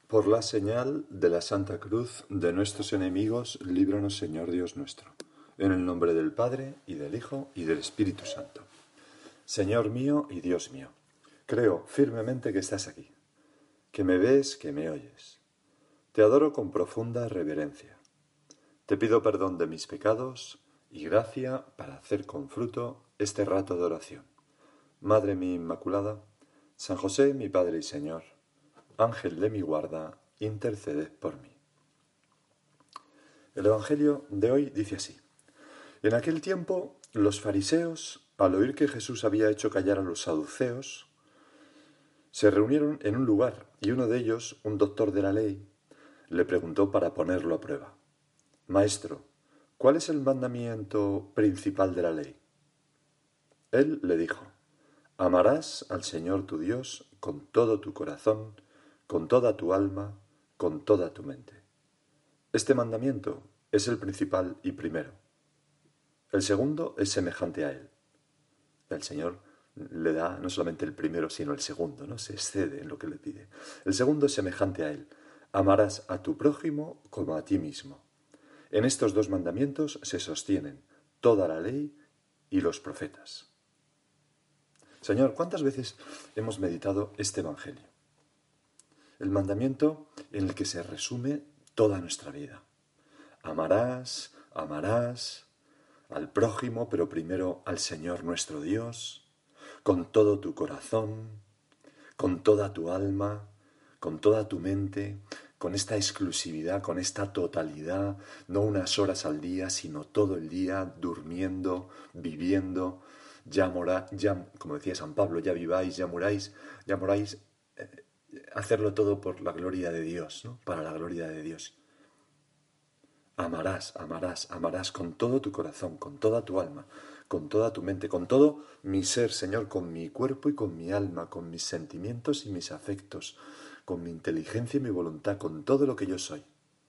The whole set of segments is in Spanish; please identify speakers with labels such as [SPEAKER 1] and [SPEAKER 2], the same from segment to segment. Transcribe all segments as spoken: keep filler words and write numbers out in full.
[SPEAKER 1] Por la señal de la Santa Cruz de nuestros enemigos, líbranos, Señor Dios nuestro. En el nombre del Padre, y del Hijo, y del Espíritu Santo. Señor mío y Dios mío, creo firmemente que estás aquí, que me ves, que me oyes. Te adoro con profunda reverencia. Te pido perdón de mis pecados y gracia para hacer con fruto este rato de oración. Madre mía Inmaculada, San José, mi Padre y Señor, Ángel de mi guarda, interceded por mí. El Evangelio de hoy dice así. En aquel tiempo, los fariseos, al oír que Jesús había hecho callar a los saduceos, se reunieron en un lugar y uno de ellos, un doctor de la ley, le preguntó para ponerlo a prueba. Maestro, ¿cuál es el mandamiento principal de la ley? Él le dijo, amarás al Señor tu Dios con todo tu corazón, con toda tu alma, con toda tu mente. Este mandamiento es el principal y primero. El segundo es semejante a él. El Señor le da no solamente el primero, sino el segundo, ¿no? Se excede en lo que le pide. El segundo es semejante a él. Amarás a tu prójimo como a ti mismo. En estos dos mandamientos se sostienen toda la ley y los profetas. Señor, ¿cuántas veces hemos meditado este Evangelio? El mandamiento en el que se resume toda nuestra vida. Amarás, amarás al prójimo, pero primero al Señor nuestro Dios, con todo tu corazón, con toda tu alma, con toda tu mente, con esta exclusividad, con esta totalidad, no unas horas al día, sino todo el día, durmiendo, viviendo, ya morá, ya, como decía San Pablo, ya viváis, ya muráis, ya moráis, eh, hacerlo todo por la gloria de Dios, ¿no? Para la gloria de Dios. Amarás, amarás, amarás con todo tu corazón, con toda tu alma, con toda tu mente, con todo mi ser, Señor, con mi cuerpo y con mi alma, con mis sentimientos y mis afectos, con mi inteligencia y mi voluntad, con todo lo que yo soy.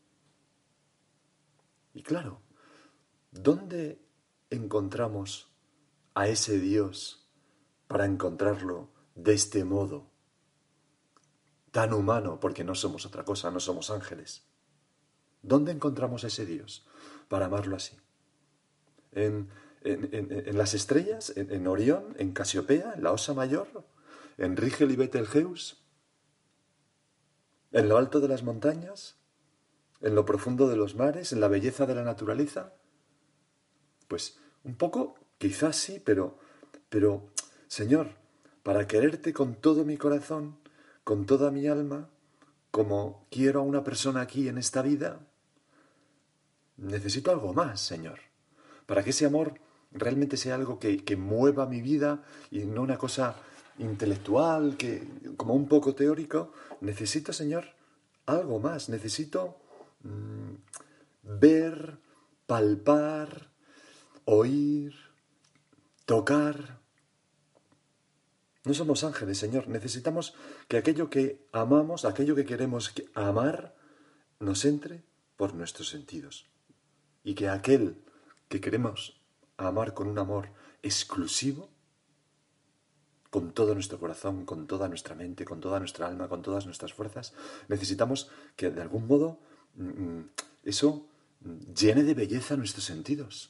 [SPEAKER 1] Y claro, ¿dónde encontramos a ese Dios para encontrarlo de este modo tan humano? Porque no somos otra cosa, no somos ángeles. ¿Dónde encontramos a ese Dios para amarlo así? ¿En, en, en, en las estrellas? ¿En, en Orión? ¿En Casiopea? ¿En la Osa Mayor? ¿En Rigel y Betelgeuse? ¿En lo alto de las montañas? ¿En lo profundo de los mares? ¿En la belleza de la naturaleza? Pues un poco, quizás sí, pero, pero, Señor, para quererte con todo mi corazón, con toda mi alma, como quiero a una persona aquí en esta vida, necesito algo más, Señor. Para que ese amor realmente sea algo que, que mueva mi vida y no una cosa intelectual, que como un poco teórico, necesito, Señor, algo más. Necesito mmm, ver, palpar, oír, tocar. No somos ángeles, Señor. Necesitamos que aquello que amamos, aquello que queremos amar, nos entre por nuestros sentidos. Y que aquel que queremos amar con un amor exclusivo, con todo nuestro corazón, con toda nuestra mente, con toda nuestra alma, con todas nuestras fuerzas, necesitamos que de algún modo eso llene de belleza nuestros sentidos.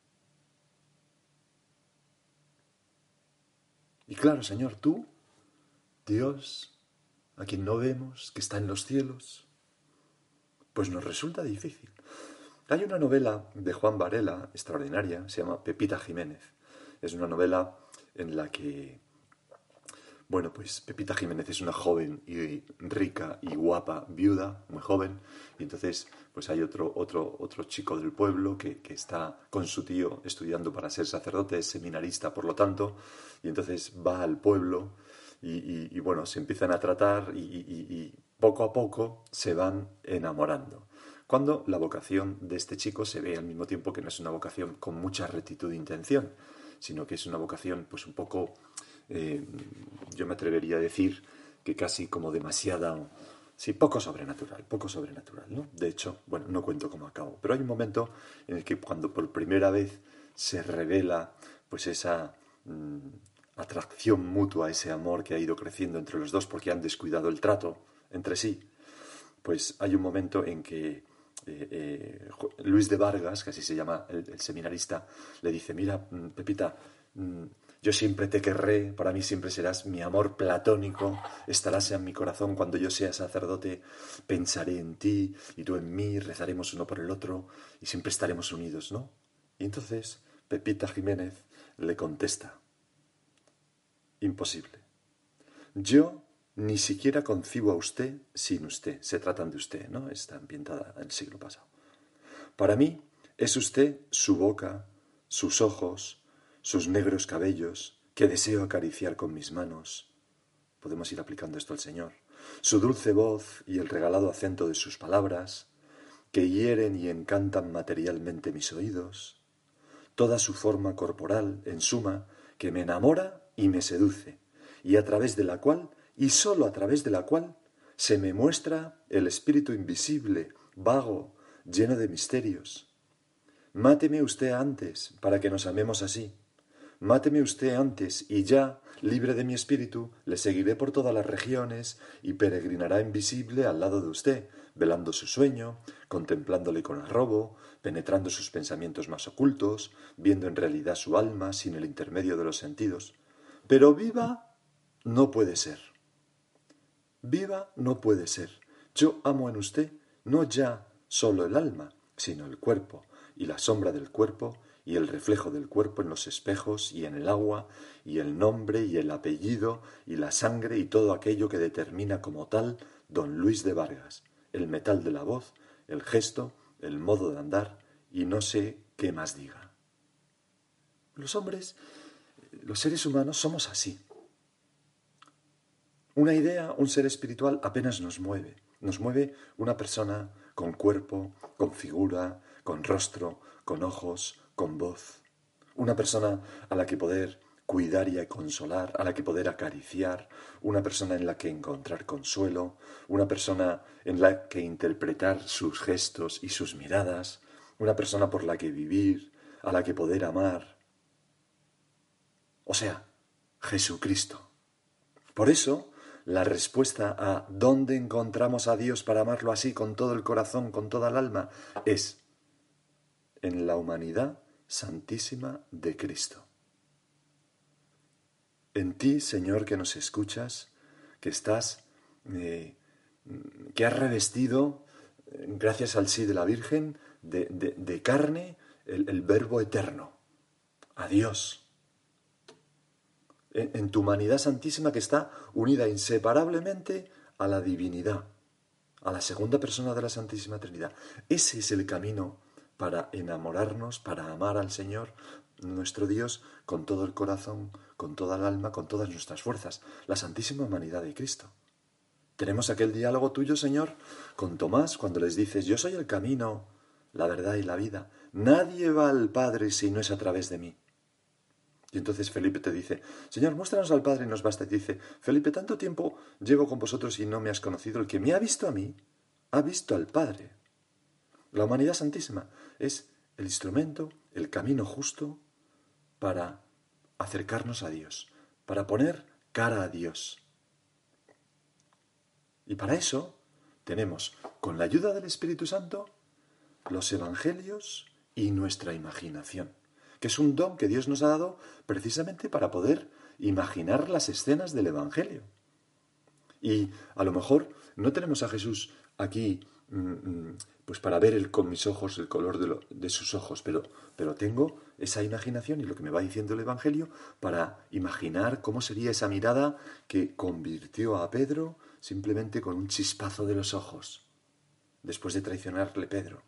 [SPEAKER 1] Y claro, Señor, tú, Dios, a quien no vemos, que está en los cielos, pues nos resulta difícil. Hay una novela de Juan Varela, extraordinaria, se llama Pepita Jiménez. Es una novela en la que, bueno, pues Pepita Jiménez es una joven y rica y guapa viuda, muy joven, y entonces pues hay otro, otro, otro chico del pueblo que, que está con su tío estudiando para ser sacerdote, es seminarista por lo tanto, y entonces va al pueblo y, y, y bueno, se empiezan a tratar y, y, y poco a poco se van enamorando. Cuando la vocación de este chico se ve al mismo tiempo que no es una vocación con mucha rectitud de intención, sino que es una vocación pues un poco, eh, yo me atrevería a decir que casi como demasiada, sí, poco sobrenatural, poco sobrenatural, ¿no? De hecho, bueno, no cuento cómo acabo, pero hay un momento en el que cuando por primera vez se revela pues esa mmm, atracción mutua, ese amor que ha ido creciendo entre los dos porque han descuidado el trato entre sí, pues hay un momento en que eh, eh, Luis de Vargas, que así se llama el, el seminarista, le dice, mira, Pepita, yo siempre te querré, para mí siempre serás mi amor platónico, estarás en mi corazón cuando yo sea sacerdote, pensaré en ti y tú en mí, rezaremos uno por el otro y siempre estaremos unidos, ¿no? Y entonces Pepita Jiménez le contesta, imposible. Yo ni siquiera concibo a usted sin usted. Se tratan de usted, ¿no? Está ambientada en el siglo pasado. Para mí es usted su boca, sus ojos, sus negros cabellos, que deseo acariciar con mis manos. Podemos ir aplicando esto al Señor. Su dulce voz y el regalado acento de sus palabras, que hieren y encantan materialmente mis oídos. Toda su forma corporal, en suma, que me enamora y me seduce, y a través de la cual, y sólo a través de la cual, se me muestra el espíritu invisible, vago, lleno de misterios. Máteme usted antes, para que nos amemos así. Máteme usted antes, y ya, libre de mi espíritu, le seguiré por todas las regiones, y peregrinará invisible al lado de usted, velando su sueño, contemplándole con arrobo, penetrando sus pensamientos más ocultos, viendo en realidad su alma sin el intermedio de los sentidos. Pero viva no puede ser. Viva no puede ser. Yo amo en usted no ya solo el alma, sino el cuerpo, y la sombra del cuerpo, y el reflejo del cuerpo en los espejos y en el agua, y el nombre y el apellido, y la sangre y todo aquello que determina como tal don Luis de Vargas, el metal de la voz, el gesto, el modo de andar, y no sé qué más diga. Los hombres, los seres humanos, somos así. Una idea, un ser espiritual apenas nos mueve. Nos mueve una persona con cuerpo, con figura, con rostro, con ojos, con voz. Una persona a la que poder cuidar y consolar, a la que poder acariciar, una persona en la que encontrar consuelo, una persona en la que interpretar sus gestos y sus miradas, una persona por la que vivir, a la que poder amar. O sea, Jesucristo. Por eso, la respuesta a ¿dónde encontramos a Dios para amarlo así con todo el corazón, con toda el alma? Es en la humanidad santísima de Cristo. En ti, Señor, que nos escuchas, que estás, eh, que has revestido, gracias al sí de la Virgen, de, de, de carne el, el Verbo eterno, a Dios. En, en tu humanidad santísima que está unida inseparablemente a la divinidad, a la segunda persona de la Santísima Trinidad. Ese es el camino para enamorarnos, para amar al Señor, nuestro Dios, con todo el corazón, con toda el alma, con todas nuestras fuerzas, la Santísima Humanidad de Cristo. Tenemos aquel diálogo tuyo, Señor, con Tomás, cuando les dices, yo soy el camino, la verdad y la vida. Nadie va al Padre si no es a través de mí. Y entonces Felipe te dice, Señor, muéstranos al Padre y nos basta. Y te dice, Felipe, tanto tiempo llevo con vosotros y no me has conocido. El que me ha visto a mí, ha visto al Padre. La humanidad santísima es el instrumento, el camino justo para acercarnos a Dios, para poner cara a Dios. Y para eso tenemos, con la ayuda del Espíritu Santo, los evangelios y nuestra imaginación, que es un don que Dios nos ha dado precisamente para poder imaginar las escenas del Evangelio. Y a lo mejor no tenemos a Jesús aquí pues para ver el, con mis ojos el color de, lo, de sus ojos, pero, pero tengo esa imaginación y lo que me va diciendo el Evangelio para imaginar cómo sería esa mirada que convirtió a Pedro simplemente con un chispazo de los ojos, después de traicionarle Pedro.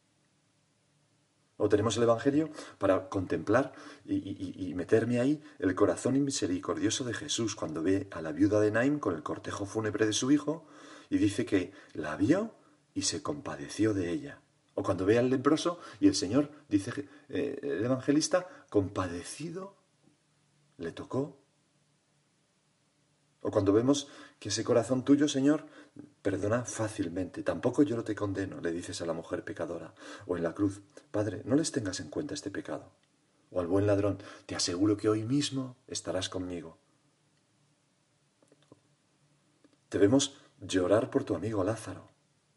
[SPEAKER 1] O tenemos el Evangelio para contemplar y, y, y meterme ahí el corazón misericordioso de Jesús cuando ve a la viuda de Naín con el cortejo fúnebre de su hijo y dice que la vio y se compadeció de ella. O cuando ve al leproso y el Señor, dice eh, el evangelista, compadecido, le tocó. O cuando vemos que ese corazón tuyo, Señor, perdona fácilmente. Tampoco yo no te condeno, le dices a la mujer pecadora. O en la cruz, Padre, no les tengas en cuenta este pecado. O al buen ladrón, te aseguro que hoy mismo estarás conmigo. Debemos llorar por tu amigo Lázaro.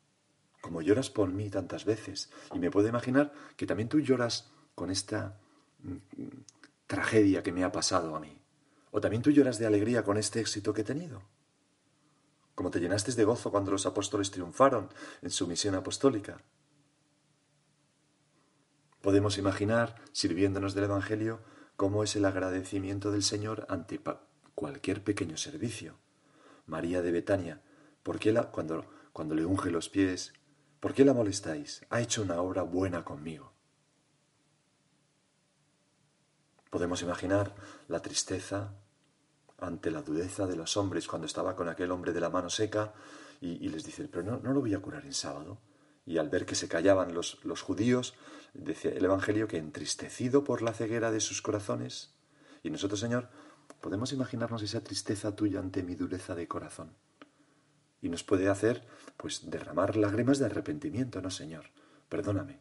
[SPEAKER 1] como lloras por mí tantas veces. Y me puedo imaginar que también tú lloras con esta mm, tragedia que me ha pasado a mí. O también tú lloras de alegría con este éxito que he tenido. Como te llenaste de gozo cuando los apóstoles triunfaron en su misión apostólica. Podemos imaginar, sirviéndonos del Evangelio, cómo es el agradecimiento del Señor ante cualquier pequeño servicio. María de Betania, ¿por qué la, cuando, cuando le unge los pies, ¿por qué la molestáis? Ha hecho una obra buena conmigo. Podemos imaginar la tristeza ante la dureza de los hombres cuando estaba con aquel hombre de la mano seca y, y les dice, pero no, no lo voy a curar en sábado. Y al ver que se callaban los, los judíos, decía el Evangelio que entristecido por la ceguera de sus corazones. Y nosotros, Señor, podemos imaginarnos esa tristeza tuya ante mi dureza de corazón. Y nos puede hacer, pues, derramar lágrimas de arrepentimiento, ¿no, Señor? Perdóname.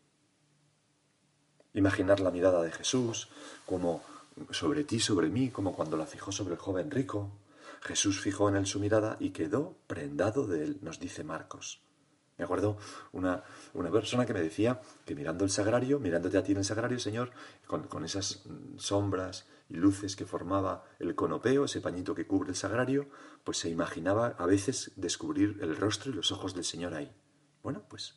[SPEAKER 1] Imaginar la mirada de Jesús, como sobre ti, sobre mí, como cuando la fijó sobre el joven rico. Jesús fijó en él su mirada y quedó prendado de él, nos dice Marcos. Me acuerdo una, una persona que me decía que mirando el sagrario, mirándote a ti en el sagrario, Señor, con, con esas sombras y luces que formaba el conopeo, ese pañito que cubre el sagrario, pues se imaginaba a veces descubrir el rostro y los ojos del Señor ahí. Bueno, pues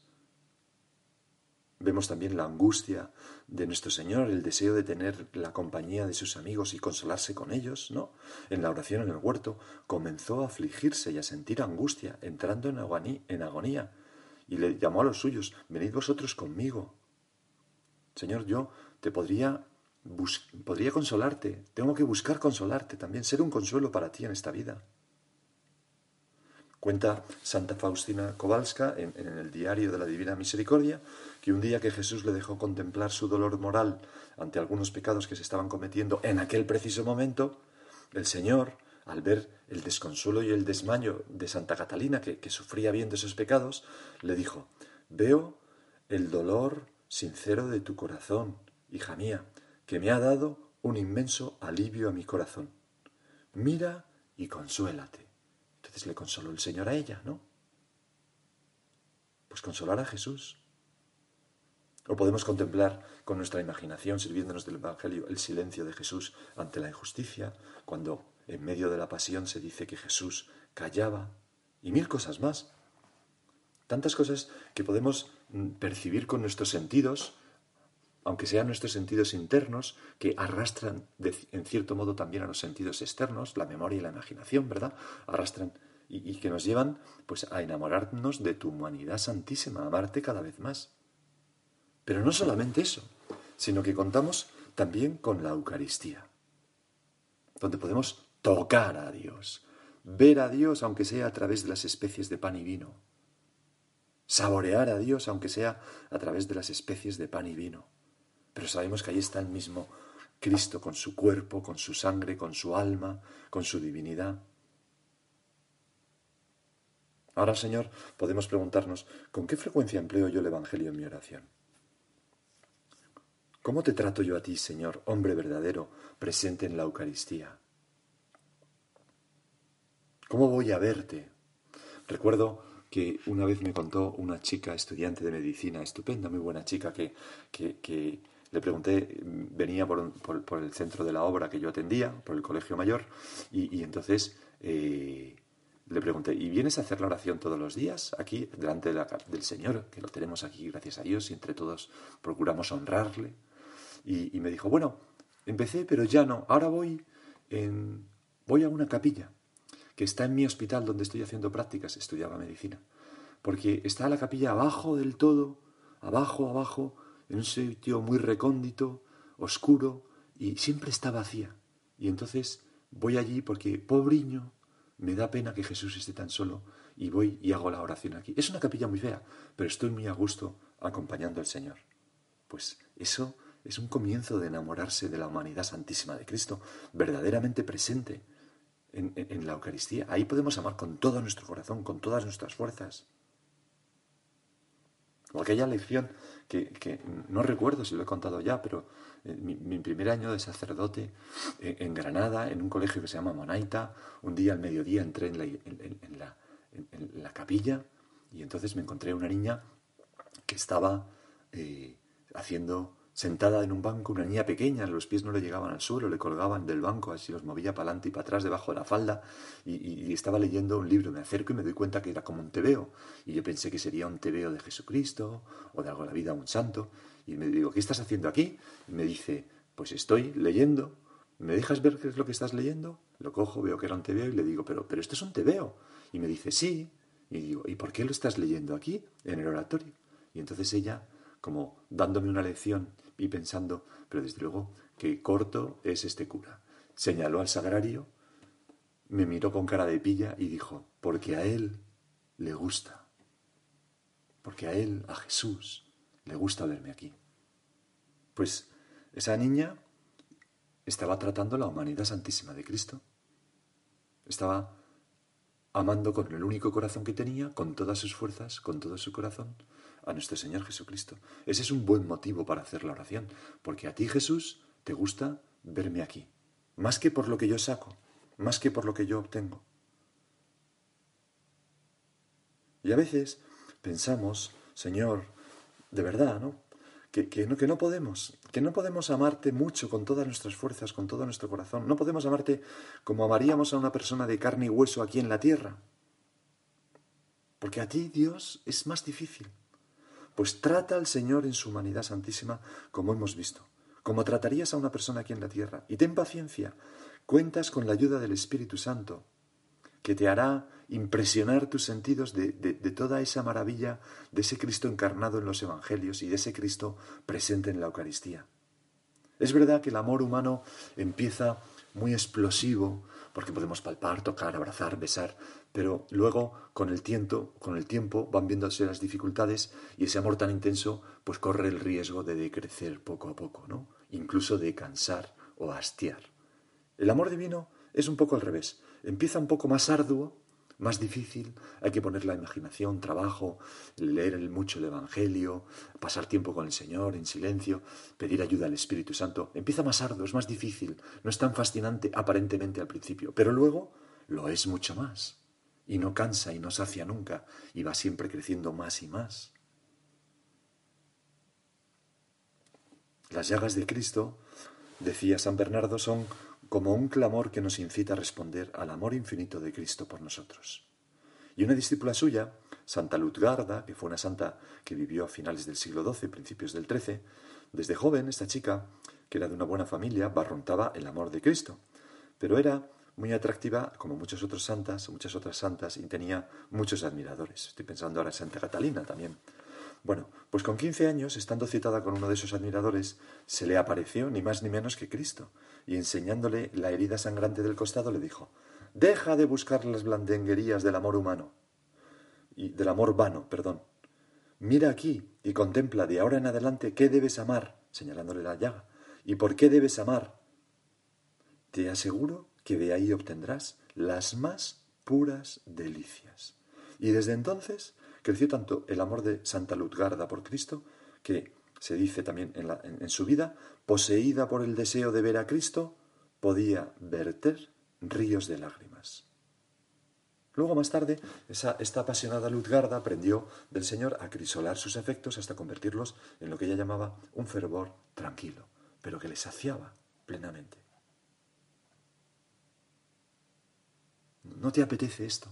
[SPEAKER 1] vemos también la angustia de nuestro Señor, el deseo de tener la compañía de sus amigos y consolarse con ellos, ¿no? En la oración en el huerto comenzó a afligirse y a sentir angustia, entrando en agonía, en agonía. Y le llamó a los suyos, venid vosotros conmigo. Señor, yo te podría, bus- podría consolarte, tengo que buscar consolarte también, ser un consuelo para ti en esta vida. Cuenta Santa Faustina Kowalska en, en el diario de la Divina Misericordia que un día que Jesús le dejó contemplar su dolor moral ante algunos pecados que se estaban cometiendo en aquel preciso momento, el Señor, al ver el desconsuelo y el desmayo de Santa Catalina, que, que sufría viendo esos pecados, le dijo, veo el dolor sincero de tu corazón, hija mía, que me ha dado un inmenso alivio a mi corazón. Mira y consuélate. Entonces le consoló el Señor a ella, ¿no? Pues consolar a Jesús. O podemos contemplar con nuestra imaginación, sirviéndonos del Evangelio, el silencio de Jesús ante la injusticia, cuando en medio de la pasión se dice que Jesús callaba, y mil cosas más. Tantas cosas que podemos percibir con nuestros sentidos, aunque sean nuestros sentidos internos, que arrastran de, en cierto modo también a los sentidos externos, la memoria y la imaginación, ¿verdad? Arrastran y, y que nos llevan pues a enamorarnos de tu humanidad santísima, a amarte cada vez más. Pero no solamente eso, sino que contamos también con la Eucaristía, donde podemos tocar a Dios, ver a Dios aunque sea a través de las especies de pan y vino, saborear a Dios aunque sea a través de las especies de pan y vino. Pero sabemos que ahí está el mismo Cristo con su cuerpo, con su sangre, con su alma, con su divinidad. Ahora, Señor, podemos preguntarnos, ¿con qué frecuencia empleo yo el Evangelio en mi oración? ¿Cómo te trato yo a ti, Señor, hombre verdadero, presente en la Eucaristía? ¿Cómo voy a verte? Recuerdo que una vez me contó una chica estudiante de medicina, estupenda, muy buena chica, que, que, que le pregunté, venía por, un, por, por el centro de la obra que yo atendía, por el colegio mayor, y, y entonces eh, le pregunté, ¿y vienes a hacer la oración todos los días aquí, delante de la, del Señor, que lo tenemos aquí, gracias a Dios, y entre todos procuramos honrarle? Y, y me dijo, bueno, empecé, pero ya no. Ahora voy, en, voy a una capilla que está en mi hospital donde estoy haciendo prácticas, estudiaba medicina. Porque está la capilla abajo del todo, abajo, abajo, en un sitio muy recóndito, oscuro, y siempre está vacía. Y entonces voy allí porque, pobriño, me da pena que Jesús esté tan solo, y voy y hago la oración aquí. Es una capilla muy fea, pero estoy muy a gusto acompañando al Señor. Pues eso es un comienzo de enamorarse de la humanidad santísima de Cristo, verdaderamente presente en, en, en la Eucaristía. Ahí podemos amar con todo nuestro corazón, con todas nuestras fuerzas. O aquella lección que, que no recuerdo si lo he contado ya, pero en mi, mi primer año de sacerdote en, en Granada, en un colegio que se llama Monaita, un día al mediodía entré en la, en, en la, en, en la capilla Y entonces me encontré una niña que estaba eh, haciendo, sentada en un banco, una niña pequeña, los pies no le llegaban al suelo, le colgaban del banco, así los movía para adelante y para atrás debajo de la falda, y, y, y estaba leyendo un libro. Me acerco y me doy cuenta que era como un tebeo, y yo pensé que sería un tebeo de Jesucristo, o de algo de la vida de un santo, y me digo, ¿qué estás haciendo aquí? Y me dice, pues estoy leyendo. ¿Me dejas ver qué es lo que estás leyendo? Lo cojo, veo que era un tebeo y le digo, pero, pero esto es un tebeo. Y me dice, sí. Y digo, ¿y por qué lo estás leyendo aquí, en el oratorio? Y entonces ella, como dándome una lección y pensando, pero desde luego, qué corto es este cura. Señaló al sagrario, me miró con cara de pilla y dijo, porque a él le gusta. Porque a él, a Jesús, le gusta verme aquí. Pues esa niña estaba tratando la humanidad santísima de Cristo. Estaba amando con el único corazón que tenía, con todas sus fuerzas, con todo su corazón, a nuestro Señor Jesucristo. Ese es un buen motivo para hacer la oración, porque a ti, Jesús, te gusta verme aquí, más que por lo que yo saco, más que por lo que yo obtengo. Y a veces pensamos, Señor, de verdad, ¿no? Que, que, no, que no podemos, que no podemos amarte mucho con todas nuestras fuerzas, con todo nuestro corazón. No podemos amarte como amaríamos a una persona de carne y hueso aquí en la tierra. Porque a ti, Dios, es más difícil. Pues trata al Señor en su humanidad santísima como hemos visto, como tratarías a una persona aquí en la tierra. Y ten paciencia, cuentas con la ayuda del Espíritu Santo, que te hará impresionar tus sentidos de, de, de toda esa maravilla de ese Cristo encarnado en los Evangelios y de ese Cristo presente en la Eucaristía. Es verdad que el amor humano empieza muy explosivo, porque podemos palpar, tocar, abrazar, besar, pero luego con el tiempo, con el tiempo van viéndose las dificultades y ese amor tan intenso pues corre el riesgo de decrecer poco a poco, ¿no? Incluso de cansar o hastiar. El amor divino es un poco al revés. Empieza un poco más arduo, más difícil, hay que poner la imaginación, trabajo, leer mucho el Evangelio, pasar tiempo con el Señor en silencio, pedir ayuda al Espíritu Santo. Empieza más arduo, es más difícil, no es tan fascinante aparentemente al principio, pero luego lo es mucho más. Y no cansa y no sacia nunca, y va siempre creciendo más y más. Las llagas de Cristo, decía San Bernardo, son como un clamor que nos incita a responder al amor infinito de Cristo por nosotros. Y una discípula suya, Santa Lutgarda, que fue una santa que vivió a finales del siglo doce, principios del trece, desde joven esta chica, que era de una buena familia, barruntaba el amor de Cristo, pero era muy atractiva, como muchas otras santas, muchas otras santas, y tenía muchos admiradores. Estoy pensando ahora en Santa Catalina también. Bueno, pues con quince años, estando citada con uno de esos admiradores, se le apareció ni más ni menos que Cristo, y enseñándole la herida sangrante del costado le dijo: «Deja de buscar las blandenguerías del amor humano, y del amor vano, perdón. Mira aquí y contempla de ahora en adelante qué debes amar», señalándole la llaga, «y por qué debes amar. Te aseguro que de ahí obtendrás las más puras delicias». Y desde entonces creció tanto el amor de Santa Lutgarda por Cristo, que se dice también en, la, en, en su vida, poseída por el deseo de ver a Cristo, podía verter ríos de lágrimas. Luego, más tarde, esa, esta apasionada Lutgarda aprendió del Señor a crisolar sus afectos hasta convertirlos en lo que ella llamaba un fervor tranquilo, pero que le saciaba plenamente. ¿No te apetece esto?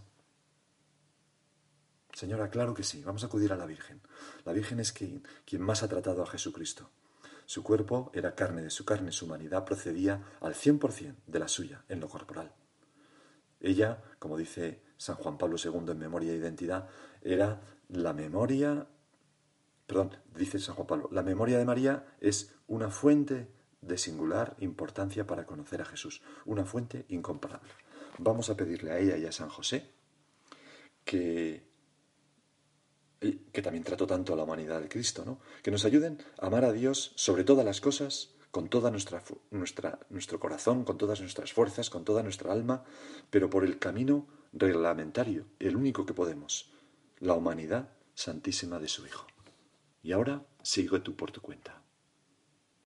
[SPEAKER 1] Señora, claro que sí, vamos a acudir a la Virgen. La Virgen es quien, quien más ha tratado a Jesucristo. Su cuerpo era carne de su carne, su humanidad procedía al cien por ciento de la suya en lo corporal. Ella, como dice San Juan Pablo segundo en Memoria e Identidad, era la memoria, perdón, dice San Juan Pablo, la memoria de María es una fuente de singular importancia para conocer a Jesús, una fuente incomparable. Vamos a pedirle a ella y a San José que que también trató tanto a la humanidad de Cristo, ¿no? Que nos ayuden a amar a Dios sobre todas las cosas, con toda nuestra, nuestra, nuestro corazón, con todas nuestras fuerzas, con toda nuestra alma, pero por el camino reglamentario, el único que podemos, la humanidad santísima de su Hijo. Y ahora sigue tú por tu cuenta.